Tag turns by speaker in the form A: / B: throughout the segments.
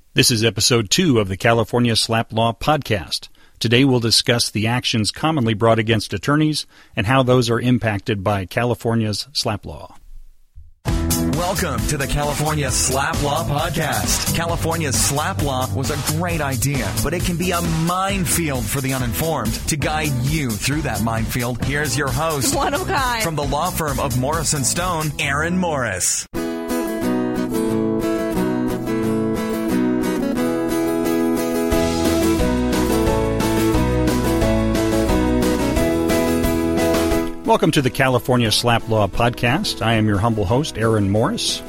A: This is episode 2 of the California Slap Law Podcast. Today we'll discuss the actions commonly brought against attorneys and how those are impacted by California's slap law.
B: Welcome to the California Slap Law Podcast. California's slap law was a great idea, but it can be a minefield for the uninformed. To guide you through that minefield, here's your host,
C: one of a kind,
B: from the law firm of Morris & Stone, Aaron Morris.
A: Welcome to the California Slap Law Podcast. I am your humble host, Aaron Morris.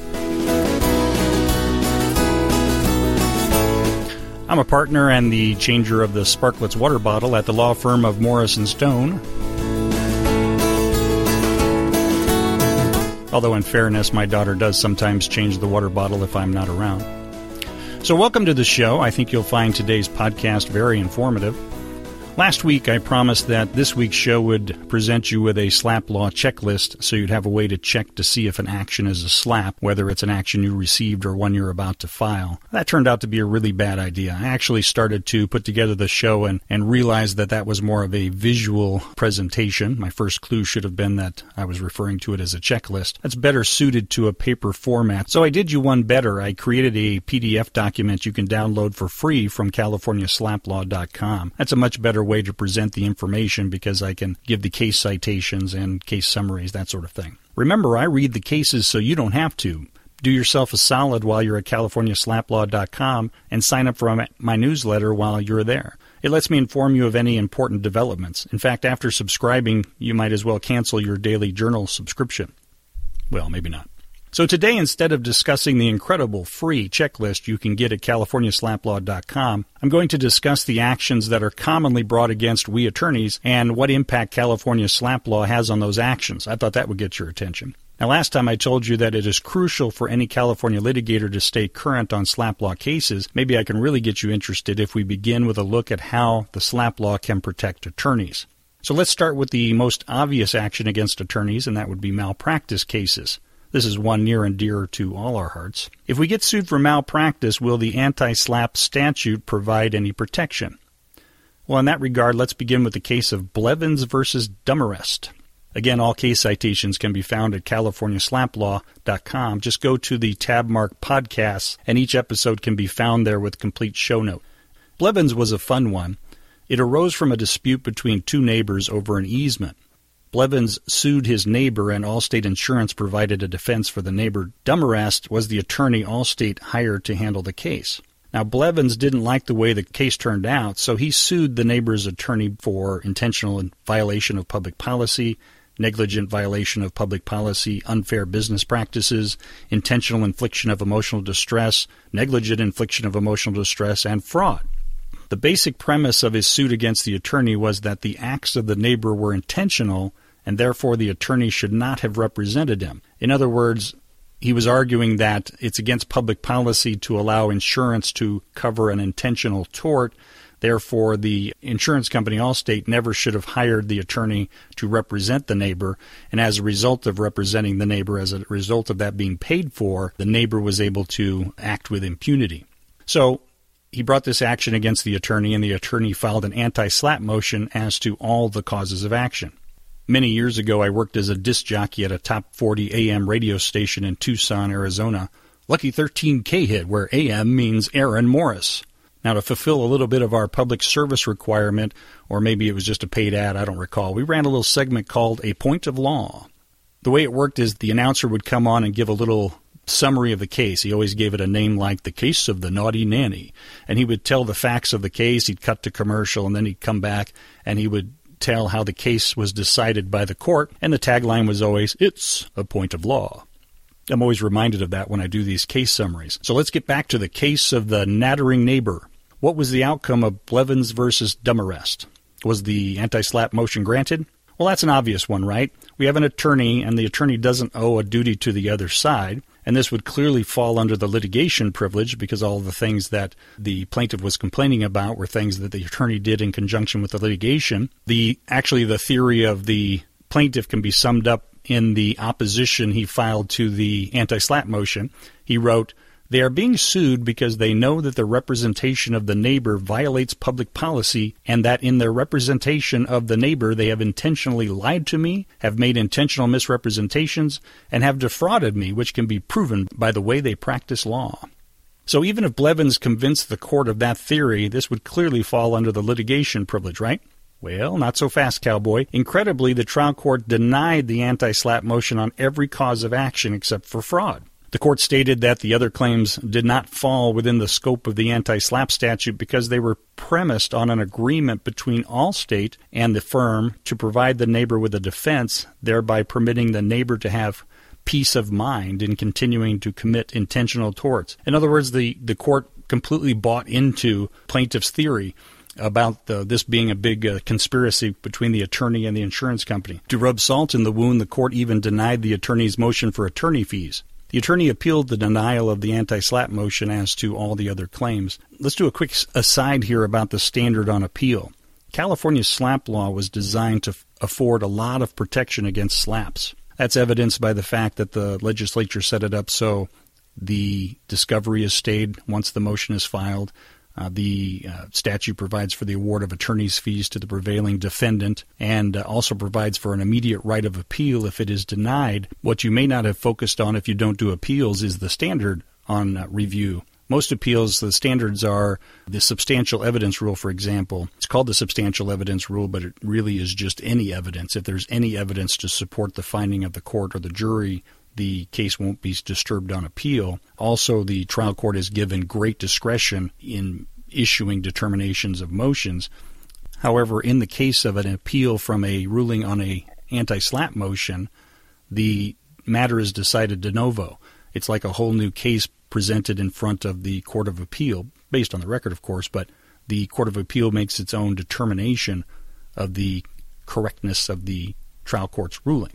A: I'm a partner and the changer of the Sparkletts water bottle at the law firm of Morris & Stone. Although in fairness, my daughter does sometimes change the water bottle if I'm not around. So welcome to the show. I think you'll find today's podcast very informative. Last week, I promised that this week's show would present you with a slap law checklist so you'd have a way to check to see if an action is a slap, whether it's an action you received or one you're about to file. That turned out to be a really bad idea. I actually started to put together the show and realized that that was more of a visual presentation. My first clue should have been that I was referring to it as a checklist. That's better suited to a paper format. So I did you one better. I created a PDF document you can download for free from CaliforniaSlapLaw.com. That's a much better way to present the information because I can give the case citations and case summaries, that sort of thing. Remember, I read the cases so you don't have to. Do yourself a solid while you're at CaliforniaSlapLaw.com and sign up for my newsletter while you're there. It lets me inform you of any important developments. In fact, after subscribing, you might as well cancel your daily journal subscription. Well, maybe not. So today, instead of discussing the incredible free checklist you can get at CaliforniaSlapLaw.com, I'm going to discuss the actions that are commonly brought against we attorneys and what impact California slap law has on those actions. I thought that would get your attention. Now, last time I told you that it is crucial for any California litigator to stay current on slap law cases. Maybe I can really get you interested if we begin with a look at how the slap law can protect attorneys. So let's start with the most obvious action against attorneys, and that would be malpractice cases. This is one near and dear to all our hearts. If we get sued for malpractice, will the anti-slap statute provide any protection? Well, in that regard, let's begin with the case of Blevins versus Dumarest. Again, all case citations can be found at CaliforniaSlapLaw.com. Just go to the tab marked podcasts, and each episode can be found there with complete show note. Blevins was a fun one. It arose from a dispute between two neighbors over an easement. Blevins sued his neighbor, and Allstate Insurance provided a defense for the neighbor. Dumarest was the attorney Allstate hired to handle the case. Now, Blevins didn't like the way the case turned out, so he sued the neighbor's attorney for intentional violation of public policy, negligent violation of public policy, unfair business practices, intentional infliction of emotional distress, negligent infliction of emotional distress, and fraud. The basic premise of his suit against the attorney was that the acts of the neighbor were intentional, and therefore the attorney should not have represented him. In other words, he was arguing that it's against public policy to allow insurance to cover an intentional tort. Therefore, the insurance company Allstate never should have hired the attorney to represent the neighbor, and as a result of representing the neighbor, as a result of that being paid for, the neighbor was able to act with impunity. So he brought this action against the attorney, and the attorney filed an anti-slap motion as to all the causes of action. Many years ago, I worked as a disc jockey at a top 40 AM radio station in Tucson, Arizona, Lucky 13K hit, where AM means Aaron Morris. Now, to fulfill a little bit of our public service requirement, or maybe it was just a paid ad, I don't recall, we ran a little segment called A Point of Law. The way it worked is the announcer would come on and give a little summary of the case. He always gave it a name like The Case of the Naughty Nanny. And he would tell the facts of the case, he'd cut to commercial, and then he'd come back and he would tell how the case was decided by the court, and the tagline was always, "It's a point of law." I'm always reminded of that when I do these case summaries. So let's get back to the case of the nattering neighbor. What was the outcome of Blevins versus Dumarest? Was the anti-slap motion granted? Well, that's an obvious one, right? We have an attorney, and the attorney doesn't owe a duty to the other side, and this would clearly fall under the litigation privilege because all the things that the plaintiff was complaining about were things that the attorney did in conjunction with the litigation. The theory of the plaintiff can be summed up in the opposition he filed to the anti-slap motion. He wrote, They are being sued because they know that the representation of the neighbor violates public policy and that in their representation of the neighbor they have intentionally lied to me, have made intentional misrepresentations, and have defrauded me, which can be proven by the way they practice law. So even if Blevins convinced the court of that theory, this would clearly fall under the litigation privilege, right? Well, not so fast, cowboy. Incredibly, the trial court denied the anti-SLAPP motion on every cause of action except for fraud. The court stated that the other claims did not fall within the scope of the anti-SLAPP statute because they were premised on an agreement between Allstate and the firm to provide the neighbor with a defense, thereby permitting the neighbor to have peace of mind in continuing to commit intentional torts. In other words, the court completely bought into plaintiff's theory about this being a big conspiracy between the attorney and the insurance company. To rub salt in the wound, the court even denied the attorney's motion for attorney fees. The attorney appealed the denial of the anti-SLAPP motion as to all the other claims. Let's do a quick aside here about the standard on appeal. California's SLAPP law was designed to afford a lot of protection against slaps. That's evidenced by the fact that the legislature set it up so the discovery is stayed once the motion is filed. The statute provides for the award of attorney's fees to the prevailing defendant and also provides for an immediate right of appeal if it is denied. What you may not have focused on if you don't do appeals is the standard on review. Most appeals, the standards are the substantial evidence rule, for example. It's called the substantial evidence rule, but it really is just any evidence. If there's any evidence to support the finding of the court or the jury, the case won't be disturbed on appeal. Also, the trial court is given great discretion in issuing determinations of motions. However, in the case of an appeal from a ruling on a anti-SLAPP motion, the matter is decided de novo. It's like a whole new case presented in front of the Court of Appeal, based on the record, of course, but the Court of Appeal makes its own determination of the correctness of the trial court's ruling.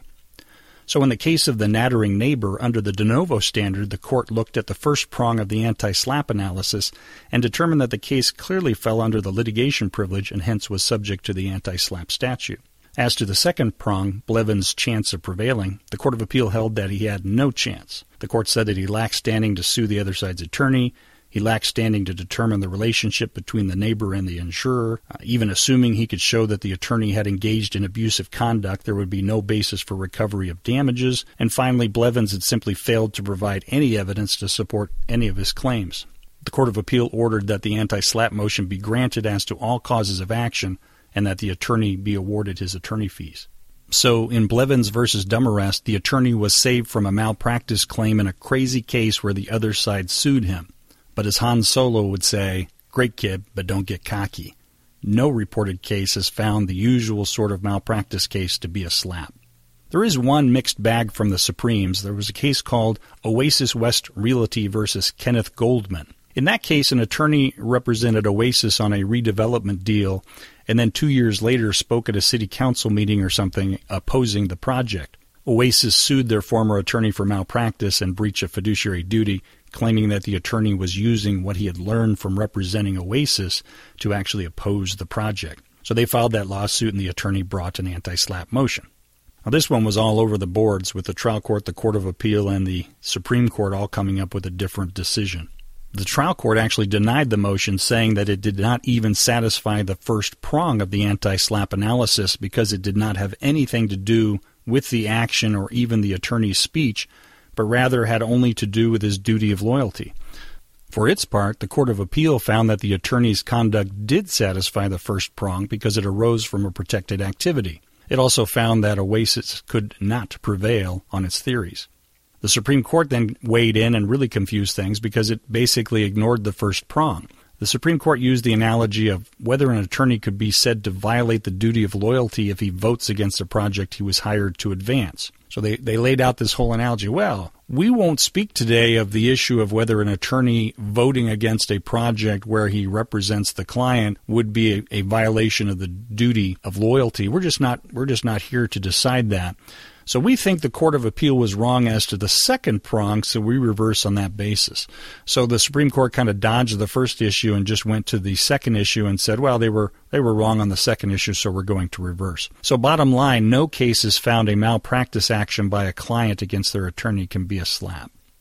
A: So in the case of the nattering neighbor, under the de novo standard, the court looked at the first prong of the anti-SLAPP analysis and determined that the case clearly fell under the litigation privilege and hence was subject to the anti-SLAPP statute. As to the second prong, Blevins' chance of prevailing, the Court of Appeal held that he had no chance. The court said that he lacked standing to sue the other side's attorney. He lacked standing to determine the relationship between the neighbor and the insurer. Even assuming he could show that the attorney had engaged in abusive conduct, there would be no basis for recovery of damages. And finally, Blevins had simply failed to provide any evidence to support any of his claims. The Court of Appeal ordered that the anti-SLAPP motion be granted as to all causes of action and that the attorney be awarded his attorney fees. So in Blevins versus Dumarest, the attorney was saved from a malpractice claim in a crazy case where the other side sued him. But as Han Solo would say, great kid, but don't get cocky. No reported case has found the usual sort of malpractice case to be a slap. There is one mixed bag from the Supremes. There was a case called Oasis West Realty versus Kenneth Goldman. In that case, an attorney represented Oasis on a redevelopment deal and then 2 years later spoke at a city council meeting or something opposing the project. Oasis sued their former attorney for malpractice and breach of fiduciary duty, claiming that the attorney was using what he had learned from representing Oasis to actually oppose the project. So they filed that lawsuit and the attorney brought an anti-SLAPP motion. Now this one was all over the boards, with the trial court, the Court of Appeal, and the Supreme Court all coming up with a different decision. The trial court actually denied the motion, saying that it did not even satisfy the first prong of the anti-SLAPP analysis because it did not have anything to do with the action or even the attorney's speech, but rather had only to do with his duty of loyalty. For its part, the Court of Appeal found that the attorney's conduct did satisfy the first prong because it arose from a protected activity. It also found that Oasis could not prevail on its theories. The Supreme Court then weighed in and really confused things because it basically ignored the first prong. The Supreme Court used the analogy of whether an attorney could be said to violate the duty of loyalty if he votes against a project he was hired to advance. So they laid out this whole analogy. Well, we won't speak today of the issue of whether an attorney voting against a project where he represents the client would be a violation of the duty of loyalty. We're just not here to decide that. So we think the Court of Appeal was wrong as to the second prong, so we reverse on that basis. So the Supreme Court kind of dodged the first issue and just went to the second issue and said, well, they were wrong on the second issue, so we're going to reverse. So bottom line, no case has found a malpractice action by a client against their attorney can be a slap.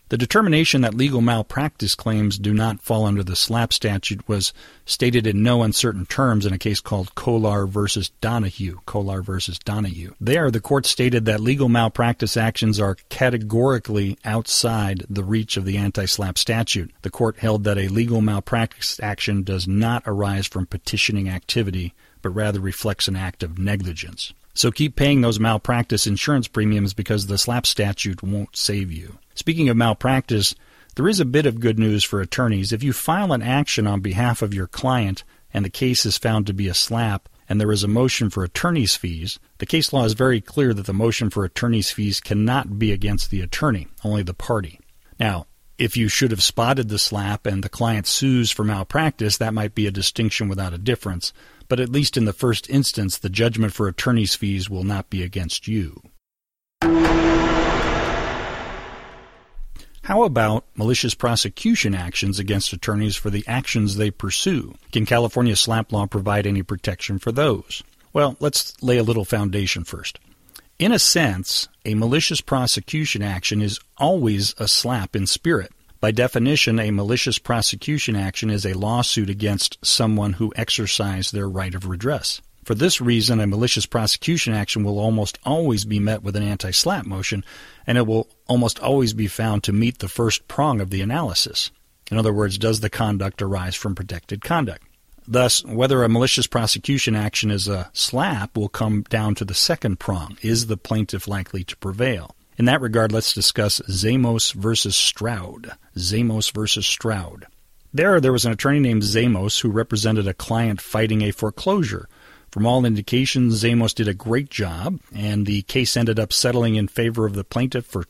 A: The determination that legal malpractice claims do not fall under the SLAPP statute was stated in no uncertain terms in a case called Kolar versus Donahue. There, the court stated that legal malpractice actions are categorically outside the reach of the anti-SLAPP statute. The court held that a legal malpractice action does not arise from petitioning activity, but rather reflects an act of negligence. So keep paying those malpractice insurance premiums because the SLAPP statute won't save you. Speaking of malpractice, there is a bit of good news for attorneys. If you file an action on behalf of your client and the case is found to be a SLAPP and there is a motion for attorney's fees, the case law is very clear that the motion for attorney's fees cannot be against the attorney, only the party. Now, if you should have spotted the SLAPP and the client sues for malpractice, that might be a distinction without a difference. But at least in the first instance, the judgment for attorney's fees will not be against you. How about malicious prosecution actions against attorneys for the actions they pursue? Can California SLAPP law provide any protection for those? Well, let's lay a little foundation first. In a sense, a malicious prosecution action is always a SLAPP in spirit. By definition, a malicious prosecution action is a lawsuit against someone who exercised their right of redress. For this reason, a malicious prosecution action will almost always be met with an anti-SLAPP motion, and it will almost always be found to meet the first prong of the analysis. In other words, does the conduct arise from protected conduct? Thus, whether a malicious prosecution action is a SLAPP will come down to the second prong. Is the plaintiff likely to prevail? In that regard, let's discuss Zamos versus Stroud. There was an attorney named Zamos who represented a client fighting a foreclosure. From all indications, Zamos did a great job, and the case ended up settling in favor of the plaintiff for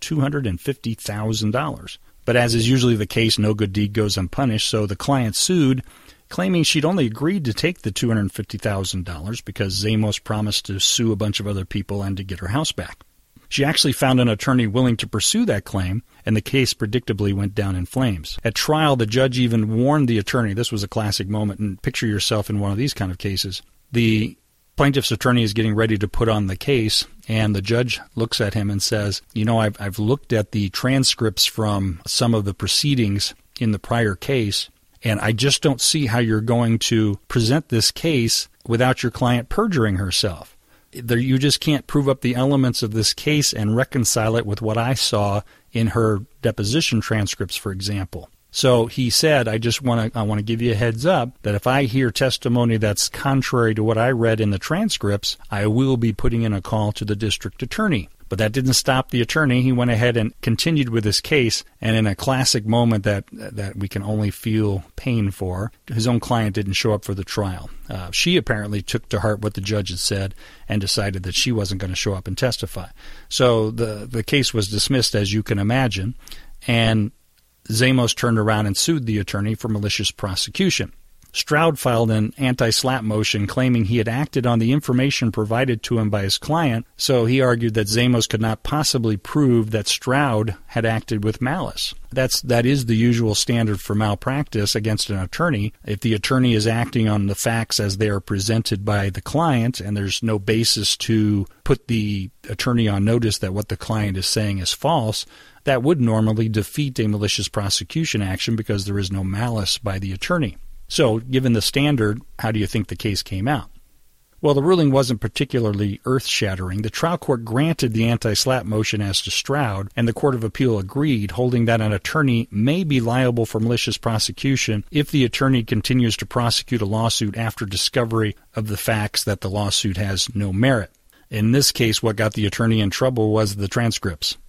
A: $250,000. But as is usually the case, no good deed goes unpunished, so the client sued, claiming she'd only agreed to take the $250,000 because Zamos promised to sue a bunch of other people and to get her house back. She actually found an attorney willing to pursue that claim, and the case predictably went down in flames. At trial, the judge even warned the attorney. This was a classic moment, and picture yourself in one of these kind of cases. The plaintiff's attorney is getting ready to put on the case, and the judge looks at him and says, I've looked at the transcripts from some of the proceedings in the prior case, and I just don't see how you're going to present this case without your client perjuring herself. You just can't prove up the elements of this case and reconcile it with what I saw in her deposition transcripts, for example. So he said, I want to give you a heads up that if I hear testimony that's contrary to what I read in the transcripts, I will be putting in a call to the district attorney. But that didn't stop the attorney. He went ahead and continued with his case, and in a classic moment that we can only feel pain for, his own client didn't show up for the trial. She apparently took to heart what the judge had said and decided that she wasn't going to show up and testify. So the case was dismissed, as you can imagine, and Zamos turned around and sued the attorney for malicious prosecution. Stroud filed an anti-SLAPP motion claiming he had acted on the information provided to him by his client, so he argued that Zamos could not possibly prove that Stroud had acted with malice. That is the usual standard for malpractice against an attorney. If the attorney is acting on the facts as they are presented by the client and there's no basis to put the attorney on notice that what the client is saying is false, that would normally defeat a malicious prosecution action because there is no malice by the attorney. So, given the standard, how do you think the case came out? Well, the ruling wasn't particularly earth-shattering. The trial court granted the anti-SLAPP motion as to Stroud, and the Court of Appeal agreed, holding that an attorney may be liable for malicious prosecution if the attorney continues to prosecute a lawsuit after discovery of the facts that the lawsuit has no merit. In this case, what got the attorney in trouble were the transcripts.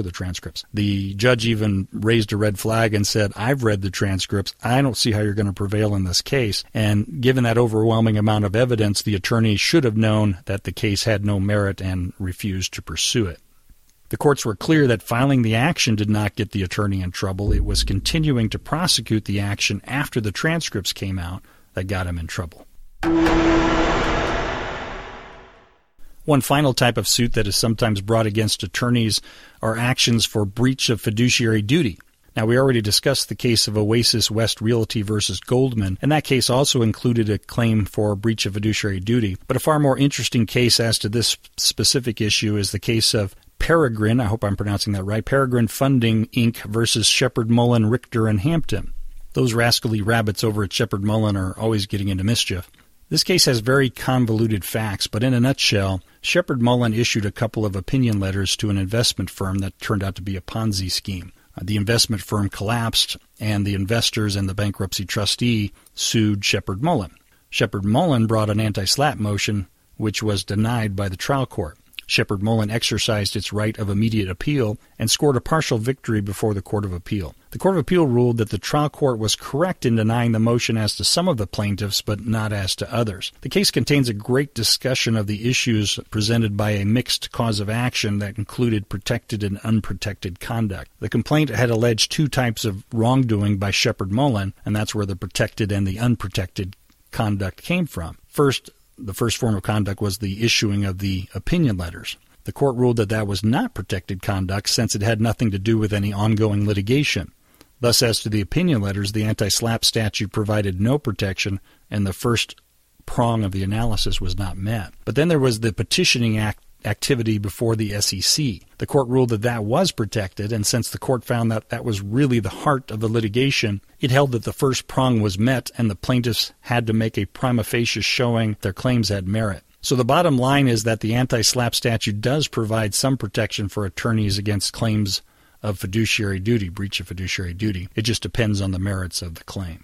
A: The judge even raised a red flag and said, I've read the transcripts. I don't see how you're going to prevail in this case. And given that overwhelming amount of evidence, the attorney should have known that the case had no merit and refused to pursue it. The courts were clear that filing the action did not get the attorney in trouble. It was continuing to prosecute the action after the transcripts came out that got him in trouble. One final type of suit that is sometimes brought against attorneys are actions for breach of fiduciary duty. Now, we already discussed the case of Oasis West Realty versus Goldman, and that case also included a claim for breach of fiduciary duty. But a far more interesting case as to this specific issue is the case of Peregrine, I hope I'm pronouncing that right, Peregrine Funding, Inc. versus Sheppard Mullin, Richter, and Hampton. Those rascally rabbits over at Sheppard Mullin are always getting into mischief. This case has very convoluted facts, but in a nutshell, Sheppard Mullin issued a couple of opinion letters to an investment firm that turned out to be a Ponzi scheme. The investment firm collapsed, and the investors and the bankruptcy trustee sued Sheppard Mullin. Sheppard Mullin brought an anti-SLAPP motion, which was denied by the trial court. Sheppard Mullin exercised its right of immediate appeal and scored a partial victory before the Court of Appeal. The Court of Appeal ruled that the trial court was correct in denying the motion as to some of the plaintiffs, but not as to others. The case contains a great discussion of the issues presented by a mixed cause of action that included protected and unprotected conduct. The complaint had alleged two types of wrongdoing by Sheppard Mullin, and that's where the protected and the unprotected conduct came from. The first form of conduct was the issuing of the opinion letters. The court ruled that that was not protected conduct since it had nothing to do with any ongoing litigation. Thus, as to the opinion letters, the anti-SLAPP statute provided no protection, and the first prong of the analysis was not met. But then there was the petitioning activity before the SEC. The court ruled that that was protected, and since the court found that that was really the heart of the litigation, it held that the first prong was met and the plaintiffs had to make a prima facie showing their claims had merit. So the bottom line is that the anti-SLAPP statute does provide some protection for attorneys against claims of fiduciary duty, breach of fiduciary duty. It just depends on the merits of the claim.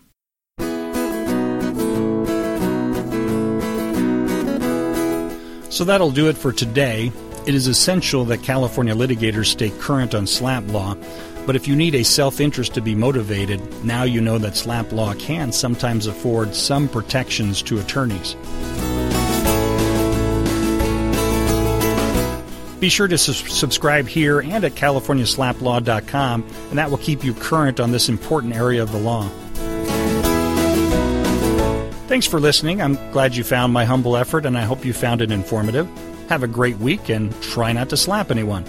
A: So that'll do it for today. It is essential that California litigators stay current on SLAPP law, but if you need a self-interest to be motivated, now you know that SLAPP law can sometimes afford some protections to attorneys. Be sure to subscribe here and at CaliforniaSLAPPlaw.com, and that will keep you current on this important area of the law. Thanks for listening. I'm glad you found my humble effort, and I hope you found it informative. Have a great week, and try not to slap anyone.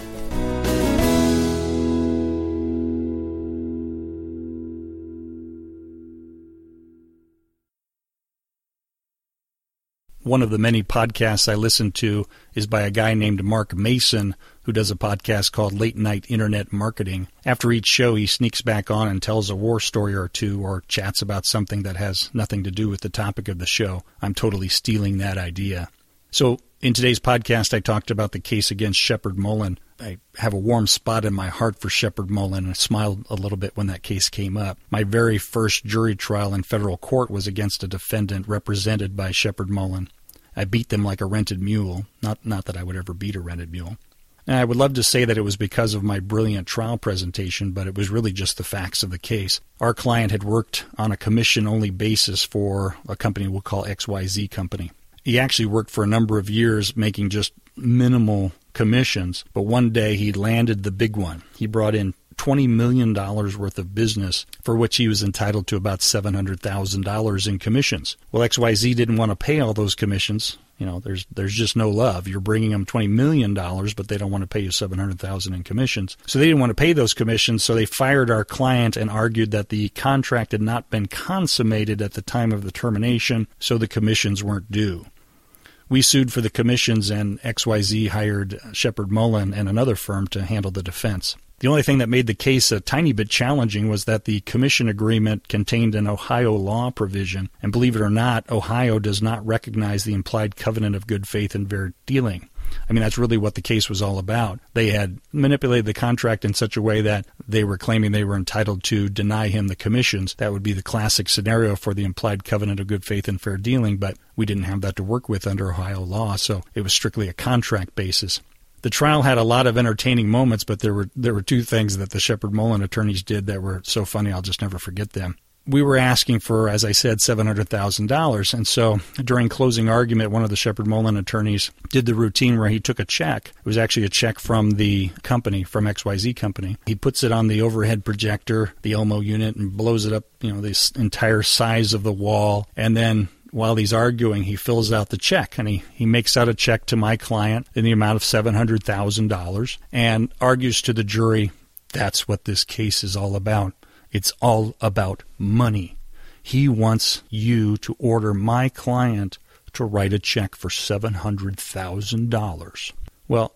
A: One of the many podcasts I listen to is by a guy named Mark Mason, who does a podcast called Late Night Internet Marketing. After each show, he sneaks back on and tells a war story or two or chats about something that has nothing to do with the topic of the show. I'm totally stealing that idea. So in today's podcast, I talked about the case against Sheppard Mullin. I have a warm spot in my heart for Sheppard Mullin, and I smiled a little bit when that case came up. My very first jury trial in federal court was against a defendant represented by Sheppard Mullin. I beat them like a rented mule. Not that I would ever beat a rented mule. And I would love to say that it was because of my brilliant trial presentation, but it was really just the facts of the case. Our client had worked on a commission-only basis for a company we'll call XYZ Company. He actually worked for a number of years making just minimal commissions, but one day he landed the big one. He brought in $20 million worth of business for which he was entitled to about $700,000 in commissions. Well, XYZ didn't want to pay all those commissions. You know, there's just no love. You're bringing them $20 million, but they don't want to pay you $700,000 in commissions. So they didn't want to pay those commissions, so they fired our client and argued that the contract had not been consummated at the time of the termination, so the commissions weren't due. We sued for the commissions, and XYZ hired Sheppard Mullin and another firm to handle the defense. The only thing that made the case a tiny bit challenging was that the commission agreement contained an Ohio law provision, and believe it or not, Ohio does not recognize the implied covenant of good faith and fair dealing. I mean, that's really what the case was all about. They had manipulated the contract in such a way that they were claiming they were entitled to deny him the commissions. That would be the classic scenario for the implied covenant of good faith and fair dealing, but we didn't have that to work with under Ohio law, so it was strictly a contract basis. The trial had a lot of entertaining moments, but there were two things that the Sheppard Mullin attorneys did that were so funny I'll just never forget them. We were asking for, as I said, $700,000, and so during closing argument, one of the Sheppard Mullin attorneys did the routine where he took a check. It was actually a check from the company, from XYZ Company. He puts it on the overhead projector, the Elmo unit, and blows it up, this entire size of the wall, and then while he's arguing, he fills out the check, and he makes out a check to my client in the amount of $700,000 and argues to the jury, that's what this case is all about. It's all about money. He wants you to order my client to write a check for $700,000. Well,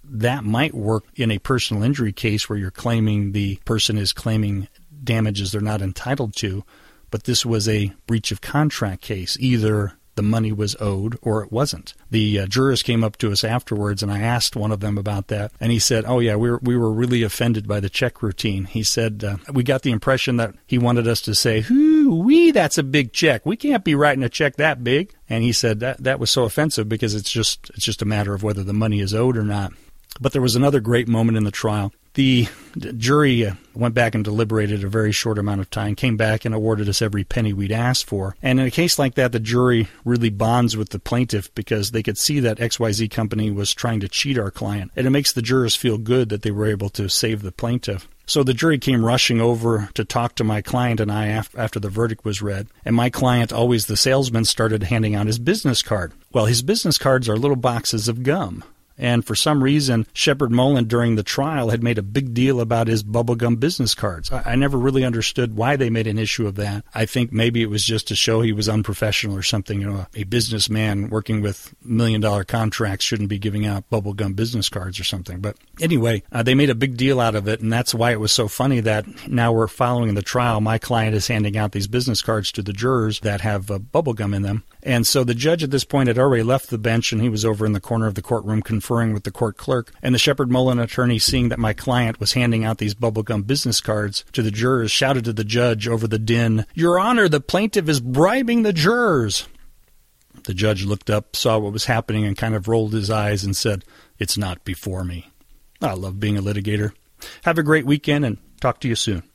A: that might work in a personal injury case where you're claiming the person is claiming damages they're not entitled to, but this was a breach of contract case. Either the money was owed or it wasn't. The jurors came up to us afterwards, and I asked one of them about that, and he said, oh yeah, we were really offended by the check routine. He said, we got the impression that he wanted us to say, hoo-wee, that's a big check. We can't be writing a check that big. And he said that was so offensive because it's just a matter of whether the money is owed or not. But there was another great moment in the trial. The jury went back and deliberated a very short amount of time, came back and awarded us every penny we'd asked for. And in a case like that, the jury really bonds with the plaintiff because they could see that XYZ company was trying to cheat our client. And it makes the jurors feel good that they were able to save the plaintiff. So the jury came rushing over to talk to my client and I after the verdict was read. And my client, always the salesman, started handing out his business card. Well, his business cards are little boxes of gum. And for some reason, Shepard Mullen during the trial had made a big deal about his bubblegum business cards. I never really understood why they made an issue of that. I think maybe it was just to show he was unprofessional or something. You know, a businessman working with $1 million contracts shouldn't be giving out bubblegum business cards or something. But anyway, they made a big deal out of it, and that's why it was so funny that now we're following the trial. My client is handing out these business cards to the jurors that have bubblegum in them. And so the judge at this point had already left the bench, and he was over in the corner of the courtroom conferring with the court clerk. And the Shepard Mullen attorney, seeing that my client was handing out these bubblegum business cards to the jurors, shouted to the judge over the din, "Your Honor, the plaintiff is bribing the jurors." The judge looked up, saw what was happening, and kind of rolled his eyes and said, "It's not before me." I love being a litigator. Have a great weekend, and talk to you soon.